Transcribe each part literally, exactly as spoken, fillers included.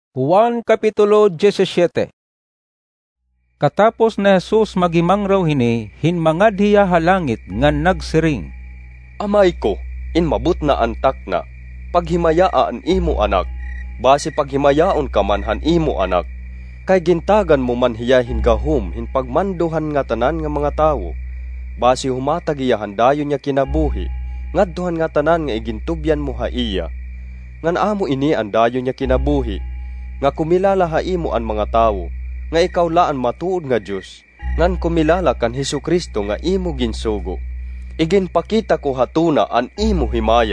Juan Kapitulo seventeen. Katapos na Jesus magimangraw hini, hinmangadhiya halangit nga nagsiring. Amay ko, in mabut na antak na, paghimayaa an imo anak, base paghimayaon ka man han imo anak, kay gintagan mo man hiyahin gahom hin pagmanduhan nga tanan nga mga tawo, base humatagiyahan dayon niya kinabuhi, ngadduhan nga tanan nga igintubyan mo ha iya, ngan amo ini an dayon niya kinabuhi, nga kumilala ha imo an mga tawo, nga ikaw laan matuod nga Dios, ngan kumilala kan Hesukristo nga imo ginsugo. Iginpakita ko hatuna an imo himaya.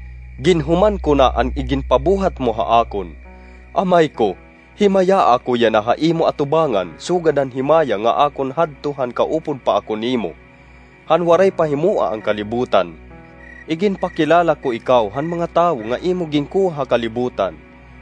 Ginhuman ko na an iginpabuhat mo haakon. Amay ko, himaya ako ya na ha imo atubangan, sugadan himaya nga akon hadtuhan kaupod pa ako nimo. Han waray pahimua ang kalibutan. Iginpakilala ko ikaw han mga tawo nga imo ginkuha kalibutan.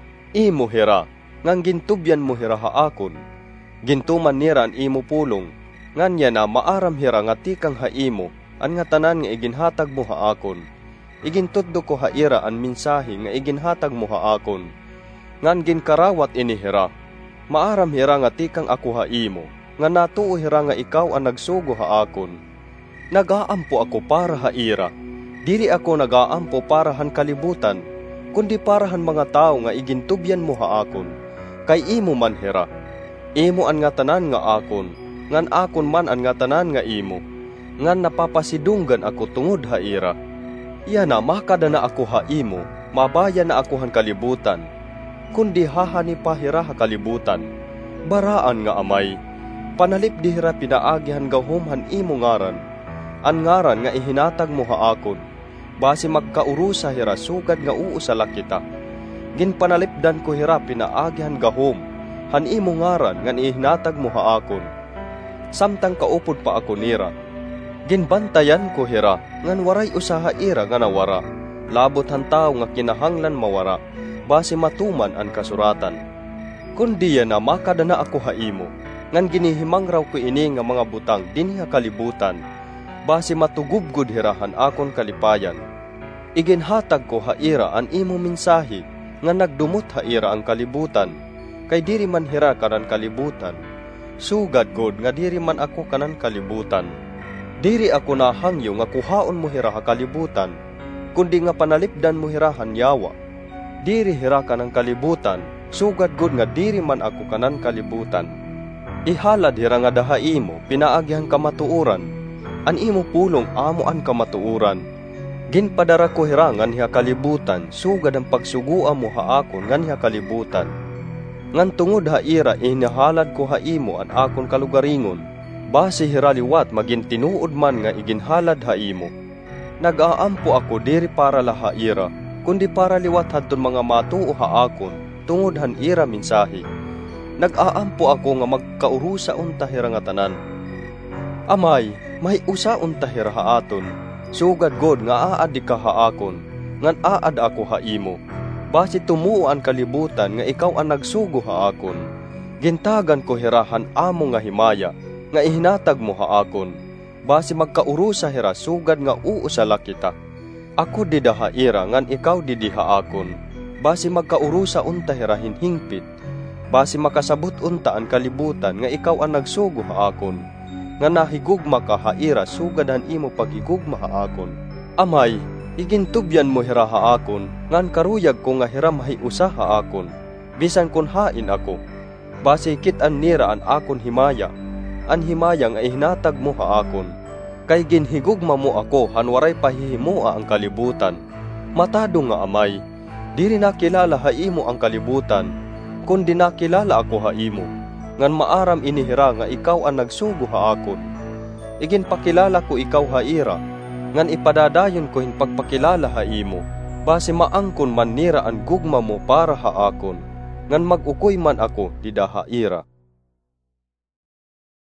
Imo hira, ngang gintubyan mo hira haakon. Gintuman nira an imo pulong, nganya na maaram hira nga tikang haimo, an nga tanan nga iginhatag mo haakon. Igintuddo ko haira an mensahe nga iginhatag mo haakon. Ngan ginkarawat ini hira, maaram hira nga tikang ako haimo, nga natuo hira nga ikaw ang nagsugo haakon. Nagaampo ako para haira, diri ako nagaampo para han kalibutan, kundi para han mga tao nga igintubyan mo haakon. Kay imo man hira, imo an nga tanan nga akon, ngan akon man an nga tanan nga imo, ngan napapasidunggan ako tungod haira. Iya na makada na ako haimo, mabaya na ako han kalibutan, kundi hahani pahira ha kalibutan. Baraan nga amay, panalip dihira pinaagihan gahom han imo ngaran, an ngaran nga ihinatag mo haakon, base magkaurusa hira sugad nga uusala kita. Ginpanalipdan ko hira pinaagihan gahom, han imo ngaran ngan ihinatag mo haakon. Samtang kaupod pa ako nira, ginbantayan ko hira ngan waray usaha ira nga nawara, labot han tao nga kinahanglan mawara, base matuman an kasuratan. Kundi yan na makada na ako haimo, ngan ginihimang raw ko ini nga mga butang dinhi ha kalibutan, base matugubgod hirahan akon kalipayan. Iginhatag ko haira an imo mensahe, nga nagdumot haira ang kalibutan, kay diri man hira kanan kalibutan. Sugad god nga diri man ako kanan kalibutan. Diri ako nahangyo nga kuhaon mo hira ha kalibutan, kundi nga panalipdan mo hirahan yawa. Diri hira kanang kalibutan, sugad god nga diri man ako kanan kalibutan. Ihalad hira nga daha imo, pinaagyan kamatuuran, an imo pulong amo an kamatuuran. Ginpadara ko hira ngan hiya kalibutan, sugad ang pagsugua mo haakon ngan hiya kalibutan. Ngan tungod haira ihinahalad ko haimo an akon kalugaringon, base hira liwat magintinuod man nga iginhalad haimo. Nag-aampo ako diri para la haira, kundi para liwat hadton mga matuo haakon, tungod han ira mensahe. Nag-aampo ako nga magkaurusa unta hira nga tanan. Amay, may usa unta hira haaton, sugad god nga aad di ka haakon, ngan aad ako haimo. Base tumuo ang kalibutan nga ikaw ang nagsugo haakon. Gintagan ko hirahan amo nga himaya, nga ihinatag mo haakon. Base magkaurusa hira sugad nga uusala kita. Ako di daha ira ngan ikaw di di haakon. Base magkaurusa unta hira hinhingpit. Base makasabot unta ang kalibutan nga ikaw ang nagsugo haakon. Nga nahigugma ka haira sugadan imo paghigugma haakon. Amay, igintubyan mo hira haakon, ngan karuyag ko nga hira mahiusa haakon, bisan kun hain ako. Base kitan nira an akon himaya, an himaya nga ihinatag mo haakon. Kay ginhigugma mo ako han waray pahihimoa ang kalibutan. Matado nga amay, diri nakilala haimo ang kalibutan, kundi nakilala ako haimo. Ngan maaram inihira nga ikaw ang nagsugo haakon. Iginpakilala ko ikaw haira, ngan ipadadayon ko hin pagpakilala haimo, base maangkon man nira ang gugma mo para haakon, ngan mag-ukoy man ako di daha ira.